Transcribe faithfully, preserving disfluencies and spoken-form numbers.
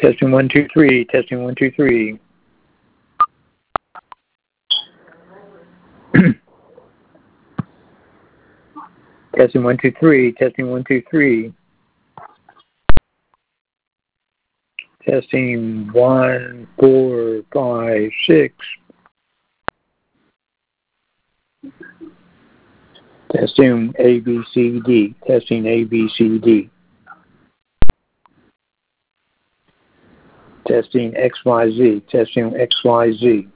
Testing one, two, three. Testing one, two, three. Testing one, two, three. Testing one, two, three. Testing one, four, five, six. Testing A, B, C, D. Testing A, B, C, D. Testing X, Y, Z. Testing X, Y, Z.